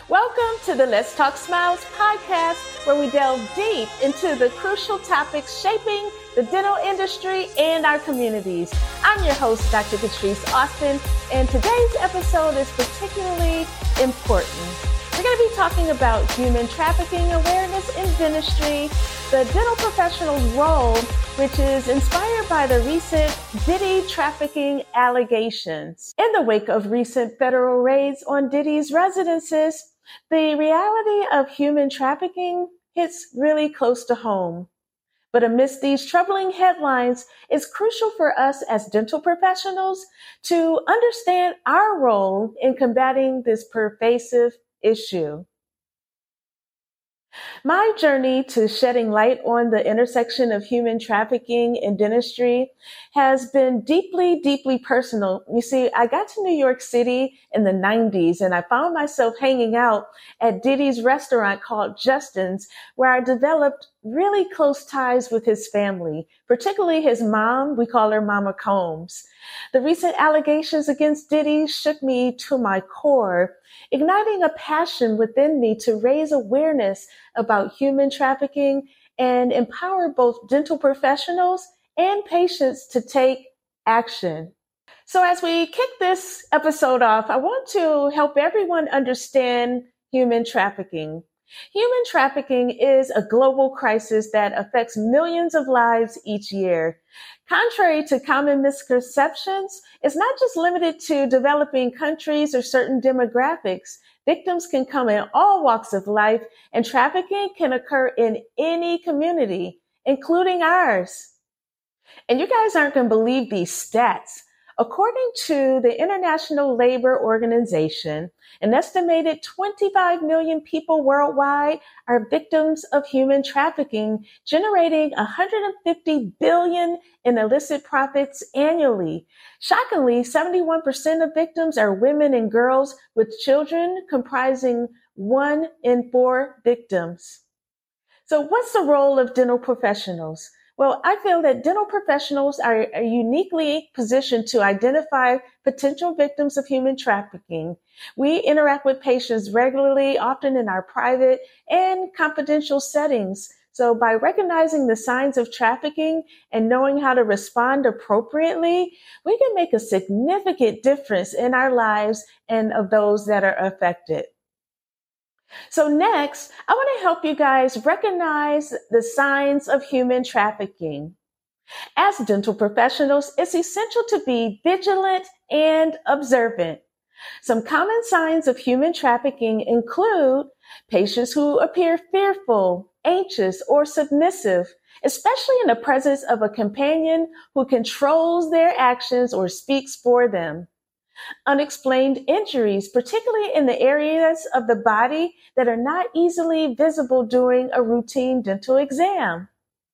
Welcome to the Let's Talk Smiles podcast, where we delve deep into the crucial topics shaping the dental industry and our communities. I'm your host, Dr. Patrice Austin, and today's episode is particularly important. We're going to be talking about human trafficking awareness in dentistry, the dental professional's role, which is inspired by the recent Diddy trafficking allegations. In the wake of recent federal raids on Diddy's residences, the reality of human trafficking hits really close to home. But amidst these troubling headlines, it's crucial for us as dental professionals to understand our role in combating this pervasive issue. My journey to shedding light on the intersection of human trafficking and dentistry has been deeply, deeply personal. You see, I got to New York City in the 90s and I found myself hanging out at Diddy's restaurant called Justin's, where I developed really close ties with his family, particularly his mom. We call her Mama Combs. The recent allegations against Diddy shook me to my core, igniting a passion within me to raise awareness about human trafficking and empower both dental professionals and patients to take action. So as we kick this episode off, I want to help everyone understand human trafficking. Human trafficking is a global crisis that affects millions of lives each year. Contrary to common misconceptions, it's not just limited to developing countries or certain demographics. Victims can come in all walks of life, and trafficking can occur in any community, including ours. And you guys aren't going to believe these stats. According to the International Labor Organization, an estimated 25 million people worldwide are victims of human trafficking, generating 150 billion in illicit profits annually. Shockingly, 71% of victims are women and girls, with children comprising 1 in 4 victims. So what's the role of dental professionals? Well, I feel that dental professionals are uniquely positioned to identify potential victims of human trafficking. We interact with patients regularly, often in our private and confidential settings. So by recognizing the signs of trafficking and knowing how to respond appropriately, we can make a significant difference in our lives and of those that are affected. So next, I want to help you guys recognize the signs of human trafficking. As dental professionals, it's essential to be vigilant and observant. Some common signs of human trafficking include patients who appear fearful, anxious, or submissive, especially in the presence of a companion who controls their actions or speaks for them. Unexplained injuries, particularly in the areas of the body that are not easily visible during a routine dental exam.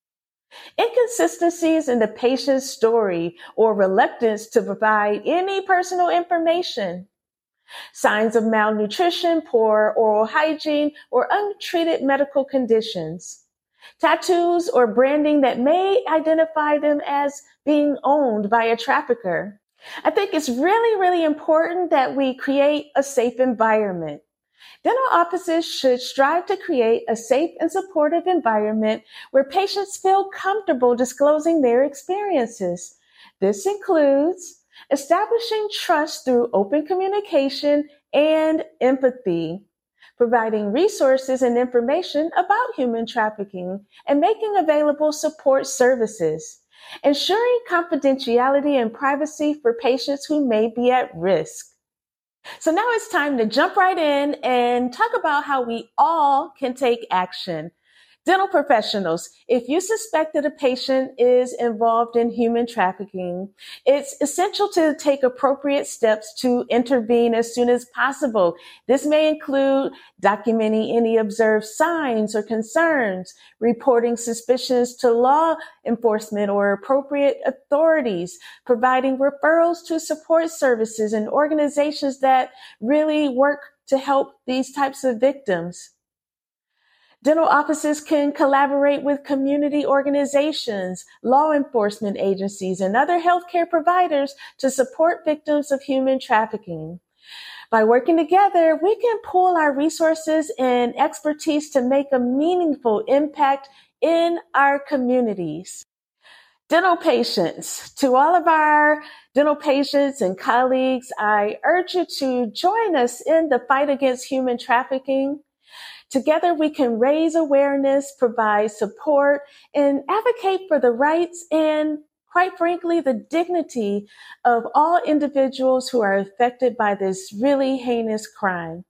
Inconsistencies in the patient's story or reluctance to provide any personal information. Signs of malnutrition, poor oral hygiene, or untreated medical conditions. Tattoos or branding that may identify them as being owned by a trafficker. I think it's really, really important that we create a safe environment. Dental offices should strive to create a safe and supportive environment where patients feel comfortable disclosing their experiences. This includes establishing trust through open communication and empathy, providing resources and information about human trafficking, and making available support services. Ensuring confidentiality and privacy for patients who may be at risk. So now it's time to jump right in and talk about how we all can take action. Dental professionals, if you suspect that a patient is involved in human trafficking, it's essential to take appropriate steps to intervene as soon as possible. This may include documenting any observed signs or concerns, reporting suspicions to law enforcement or appropriate authorities, providing referrals to support services and organizations that really work to help these types of victims. Dental offices can collaborate with community organizations, law enforcement agencies, and other healthcare providers to support victims of human trafficking. By working together, we can pool our resources and expertise to make a meaningful impact in our communities. Dental patients, to all of our dental patients and colleagues, I urge you to join us in the fight against human trafficking. Together, we can raise awareness, provide support, and advocate for the rights and, quite frankly, the dignity of all individuals who are affected by this really heinous crime.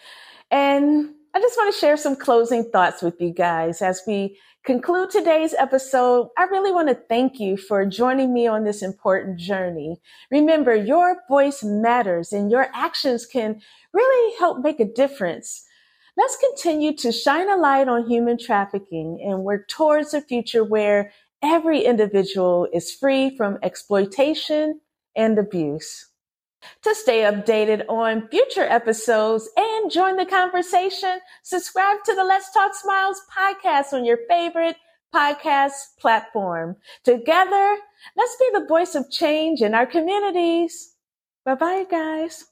And I just want to share some closing thoughts with you guys. As we conclude today's episode, I really want to thank you for joining me on this important journey. Remember, your voice matters and your actions can really help make a difference. Let's continue to shine a light on human trafficking and work towards a future where every individual is free from exploitation and abuse. To stay updated on future episodes and join the conversation, subscribe to the Let's Talk Smiles podcast on your favorite podcast platform. Together, let's be the voice of change in our communities. Bye-bye, guys.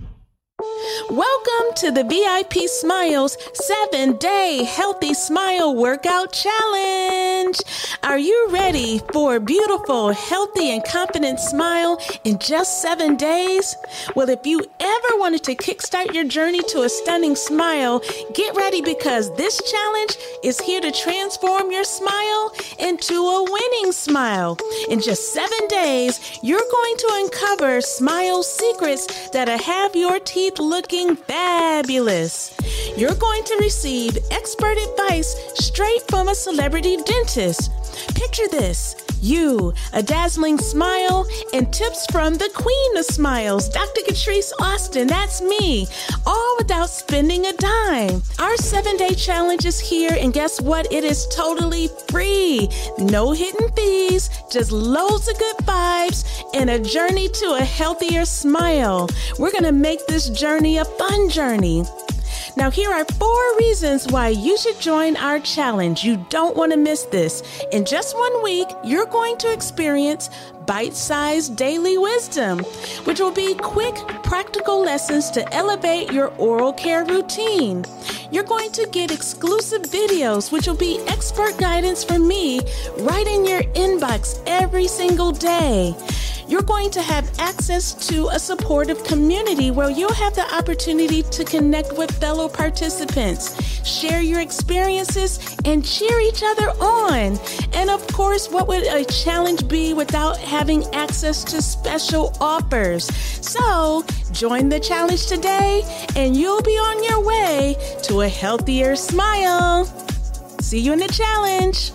Welcome to the VIP Smiles 7-Day Healthy Smile Workout Challenge. Are you ready for a beautiful, healthy, and confident smile in just 7 days? Well, if you ever wanted to kickstart your journey to a stunning smile, get ready because this challenge is here to transform your smile into a winning smile. In just 7 days, you're going to uncover smile secrets that'll have your teeth looking fabulous. You're going to receive expert advice straight from a celebrity dentist. Picture this. You, a dazzling smile, and tips from the Queen of Smiles, Dr. Catrice Austin, that's me, all without spending a dime. Our 7-day challenge is here, and guess what? It is totally free. No hidden fees, just loads of good vibes, and a journey to a healthier smile. We're going to make this journey a fun journey. Now, here are 4 reasons why you should join our challenge. You don't want to miss this. In just 1 week, you're going to experience bite-sized daily wisdom, which will be quick, practical lessons to elevate your oral care routine. You're going to get exclusive videos, which will be expert guidance from me right in your inbox every single day. You're going to have access to a supportive community where you'll have the opportunity to connect with fellow participants, share your experiences, and cheer each other on. And of course, what would a challenge be without having access to special offers? So, join the challenge today, and you'll be on your way to a healthier smile. See you in the challenge.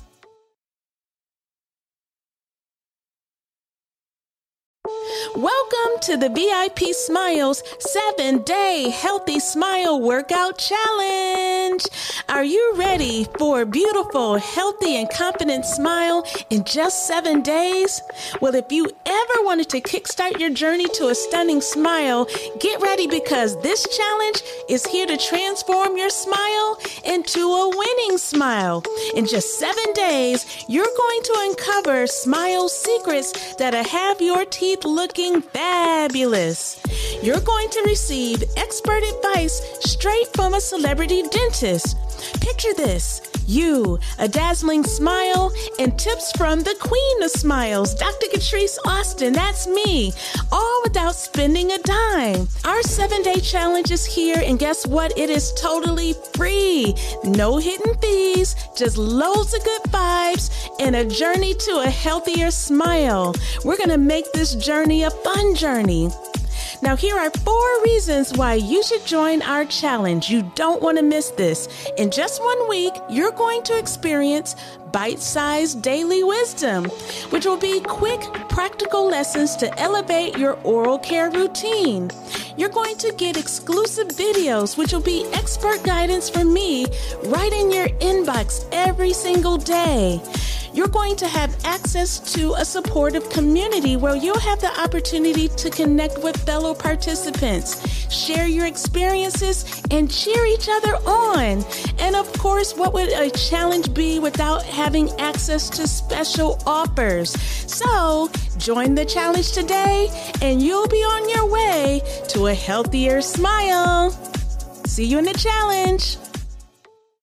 Welcome to the VIP Smiles 7-Day Healthy Smile Workout Challenge. Are you ready for a beautiful, healthy, and confident smile in just 7 days? Well, if you ever wanted to kickstart your journey to a stunning smile, get ready because this challenge is here to transform your smile into a winning smile. In just 7 days, you're going to uncover smile secrets that'll have your teeth looking fabulous. You're going to receive expert advice straight from a celebrity dentist. Picture this. You, a dazzling smile, and tips from the Queen of Smiles, Dr. Catrice Austin, that's me, all without spending a dime. Our 7-day challenge is here, and guess what? It is totally free. No hidden fees, just loads of good vibes, and a journey to a healthier smile. We're going to make this journey a fun journey. Now, here are 4 reasons why you should join our challenge. You don't want to miss this. In just 1 week, you're going to experience bite-sized daily wisdom, which will be quick, practical lessons to elevate your oral care routine. You're going to get exclusive videos, which will be expert guidance from me right in your inbox every single day. You're going to have access to a supportive community where you'll have the opportunity to connect with fellow participants, share your experiences, and cheer each other on. And of course, what would a challenge be without having access to special offers? So, Join the challenge today and you'll be on your way to a healthier smile. See you in the challenge.